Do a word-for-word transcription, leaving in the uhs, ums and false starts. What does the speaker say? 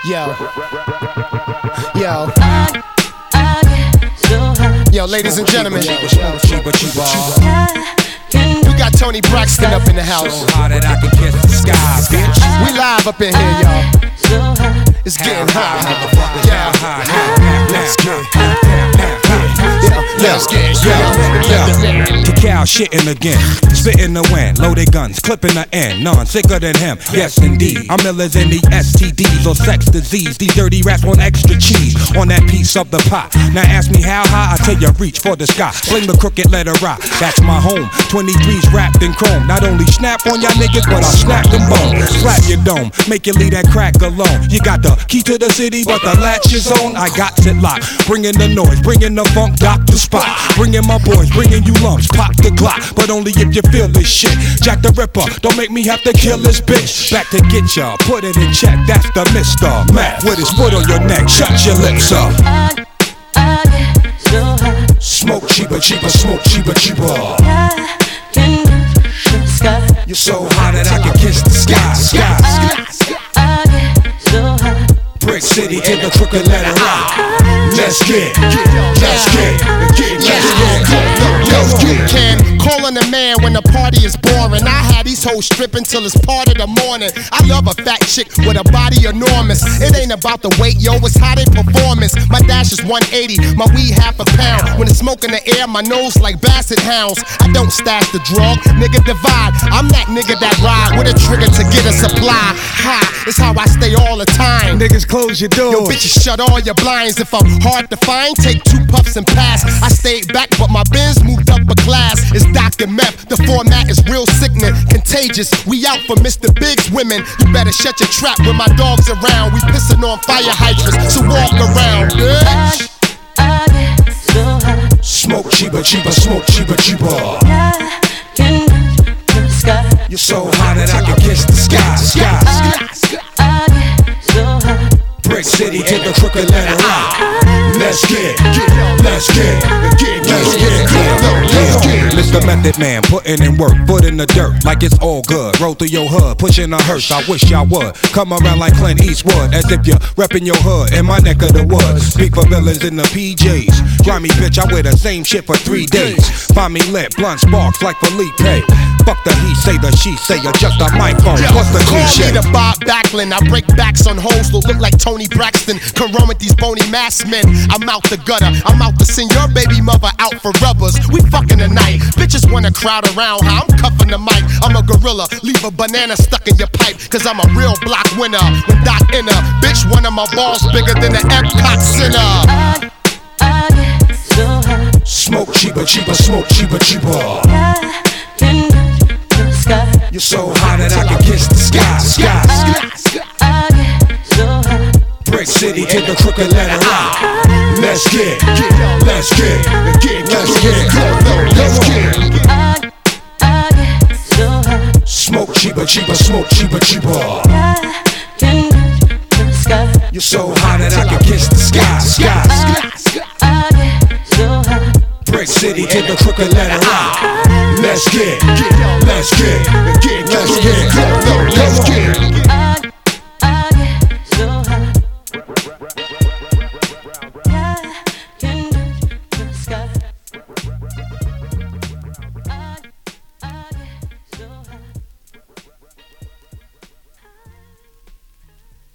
Yo, yo, yo, ladies and gentlemen, we got Tony Braxton up in the house. So hot that I can kiss the sky, bitch. We live up in here, y'all. It's getting hot, yeah. Let's get, let's get, yeah. Cacao shitting again, spitting the wind, loaded guns, clipping the end. None sicker than him, yes indeed. I'm iller than the S T Ds or sex disease. These dirty rats want extra cheese on that piece of the pot. Now ask me how high, I tell you reach for the sky. Fling the crooked letter rock, that's my home. twenty-threes wrapped in chrome. Not only snap on y'all niggas, but I'll snap them bones. Slap your dome, make you leave that crack alone. You got the key to the city, but the latch is on. I got it locked, bringing the noise, bringing the funk, doctor spot. Bringing my boys, bringing you lumps, pop the Glock, but only if you feel this shit. Jack the Ripper, don't make me have to kill this bitch. Back to get ya, put it in check, that's the Mister Mac with his foot on your neck, shut your lips up. I, I get so hot. Smoke cheaper, cheaper, smoke cheaper, cheaper. I can touch the sky. You're so hot that I can kiss the sky, sky. I, I get so hot. Brick City to the crooked letter rock. Let's get, let's get, let's get, let's get. Can calling a man when the party is boring. I had these hoes stripping till it's part of the morning. I love a fat chick with a body enormous. It ain't about the weight, yo, it's how they performance. My dash is one eighty, my weed half a pound. When it's smoke in the air, my nose like basset hounds. I don't stash the drug, nigga divide. I'm that nigga that ride with a trigger to get a supply. Ha, it's how I stay all the time. Niggas close your doors. Yo, bitches, shut all your blinds. If I'm hard to find, take two puffs and pass. I stayed back, but my Benz moved up a class. It's Doctor Meth, the format is real sickening, contagious. We out for Mister Big's women. You better shut your trap when my dog's around. We pissing on fire hydrants, so walk around, bitch. I, I get so hot. Smoke cheaper, cheaper, smoke cheaper, cheaper. I can touch the sky. You're so hot that I can kiss the sky, sky. I, I get so hot. Brick City to the crooked letter rock. Let's get, let's get, let's get, let's get. Mister Method Man, putting in work, foot in the dirt, like it's all good. Roll through your hood, pushing a hearse. I wish y'all would come around like Clint Eastwood, as if you're repping your hood in my neck of the woods. Speak for villains in the P Js. Grimy bitch, I wear the same shit for three days. Find me lit, blunt sparks like Felipe. Fuck the he say, the she say, or just a microphone. What's the cliche? Call me the Bob Backlund. I break backs on hoes that look like Tony Braxton. Come run with these bony mass men. I'm out the gutter. I'm out to send your baby mother out for rubbers. We fucking tonight. Bitches wanna crowd around how I'm cuffing the mic. I'm a gorilla. Leave a banana stuck in your pipe. Cause I'm a real block winner. When Doc Inner. Bitch, one of my balls bigger than the Epcot Center. I, I get so hot. Smoke cheaper, cheaper, smoke cheaper, cheaper. I can touch the sky. You're so hot that I can kiss the sky, sky. I, I get so hot. Brick City to the crooked letter rock. Let's get, let's get, let's get, let's get. I, I get so hot. Smoke cheaper, cheaper, smoke cheaper, cheaper. I can touch the sky. You're so hot that I can kiss the sky, sky. I, I get so hot. Brick City to the crooked letter rock. Let's get, let's get, let's get, let's get. I,